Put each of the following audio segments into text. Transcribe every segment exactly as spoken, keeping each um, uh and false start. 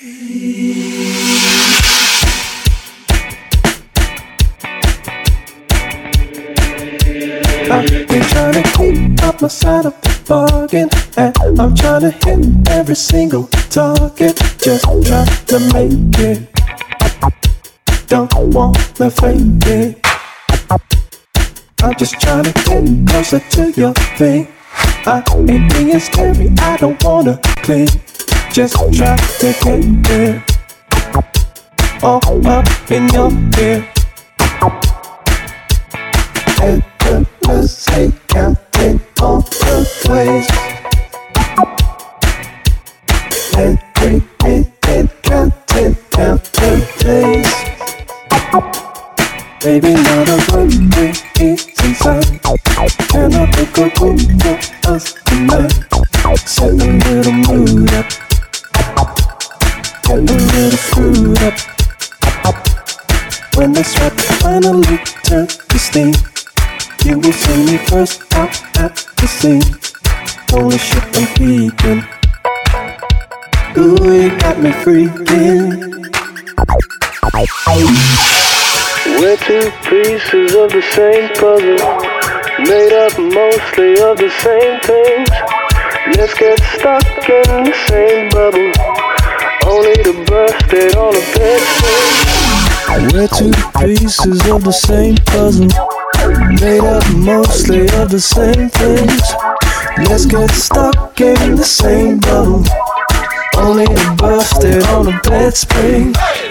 I've been trying to keep up my side of the bargain, and I'm trying to hit every single target. Just try to make it. Don't wanna fake it. I'm just trying to get closer to your thing. I ain't being scary, I don't wanna cling. Just try to get there. All up in your ear. Endlessly counting all the ways. Every minute counting down the days. Baby, not a one way is inside. Can I pick a room for us tonight? Set a little mood up. Get a little screwed up. When the sweat finally turns to steam, you will see me first out at the scene. Holy shit, I'm peeking. Ooh, you got me freaking. We're two pieces of the same puzzle, made up mostly of the same things. Let's get stuck in the same bubble, only to burst it on a bed swing. We're two pieces of the same puzzle, made up mostly of the same things. Let's get stuck in the same bubble, only to burst it on a bed spring.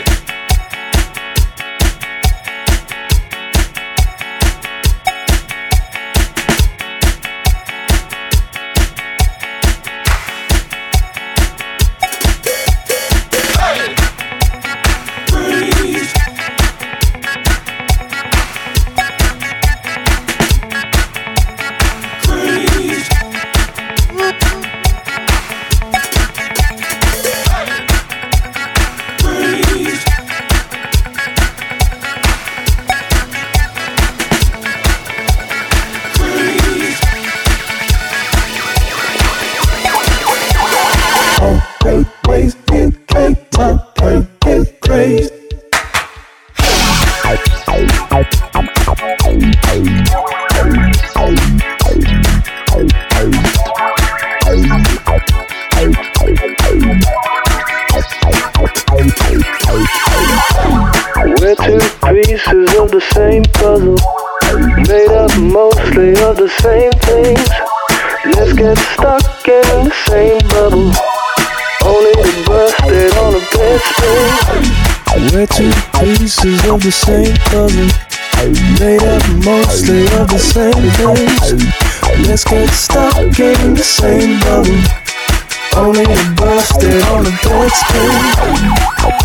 We're two pieces of the same puzzle, made up mostly of the same things. Let's get stuck in the same bubble, only to burst it on a bed spring. We're two pieces of the same puzzle, made up mostly of the same things. Let's get stuck in the same bubble, only to burst it on a bed spring.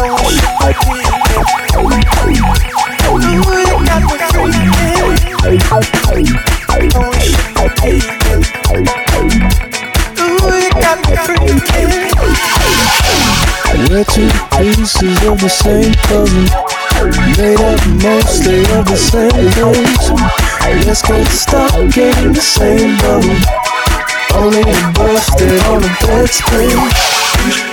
We're two pieces of the same puzzle, made up mostly of the same things. Let's get stuck in the same bubble, only to burst it on a bed spring.